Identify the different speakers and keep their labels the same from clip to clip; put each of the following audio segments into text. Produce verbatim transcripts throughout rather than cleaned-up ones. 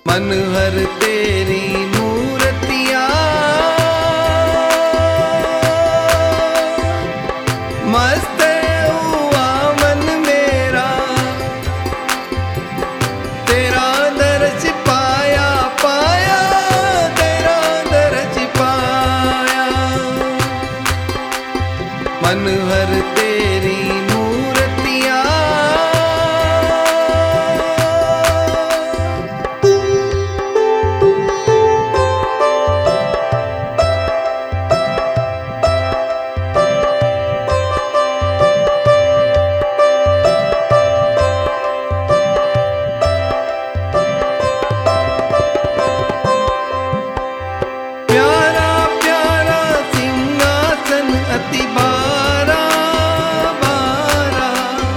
Speaker 1: मनोहर तेरी मूर्तियाँ मस्त हुआ मन मेरा, तेरा दर्श पाया पाया तेरा दर्श पाया। मनोहर तेरी मूर्तियाँ अति बारा बारा,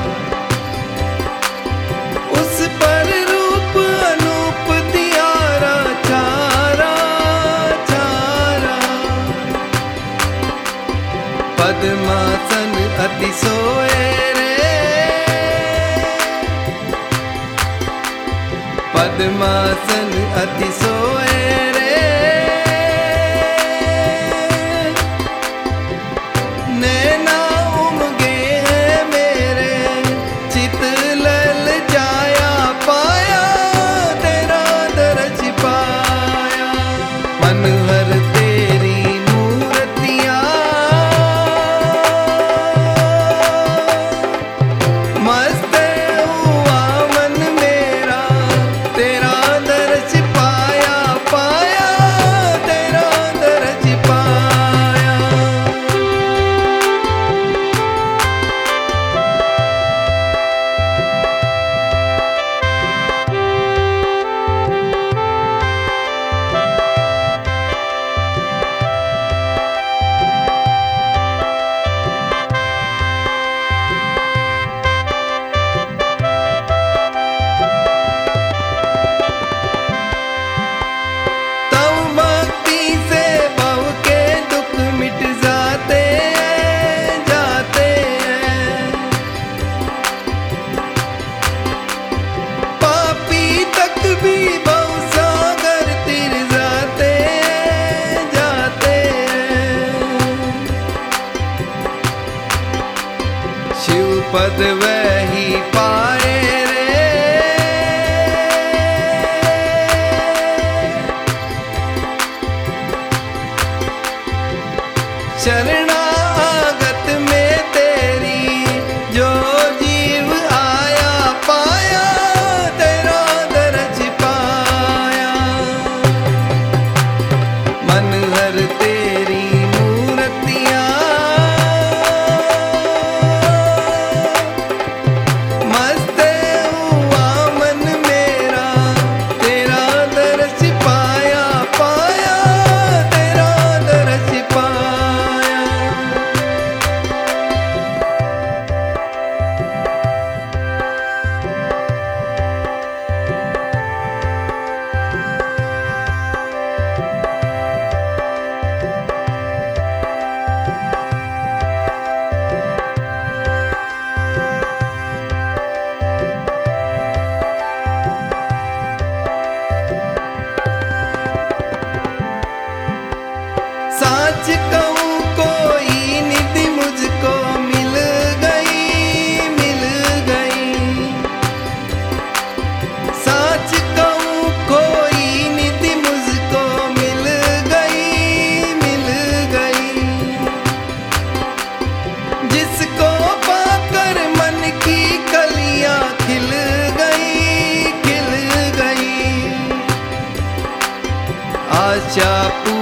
Speaker 1: उस पर रूप अनूप दियारा चारा चारा। पद्मासन अति सोए रे, पद्मासन अति सोए रे। नैना उमगे हैं मेरे, चित लल जाया पाया तेरा दर्श पाया। मनोहर तेरी मूर्तियाँ मस्त हुआ मन मेरा, तेरा दर्श पाया पाया तेरा दर्श पाया। पद वही पाए रे, शरणागत में तेरी जो जीव आया पाया तेरा दर्श पाया। मनोहर तेरी मूर्तियाँ सच कहूँ कोई निधि मुझको मिल गई मिल गई। सच कहूँ कोई निधि मुझको मिल गई मिल गई। जिसको पाकर मन की कलियां खिल गई खिल गई। आशा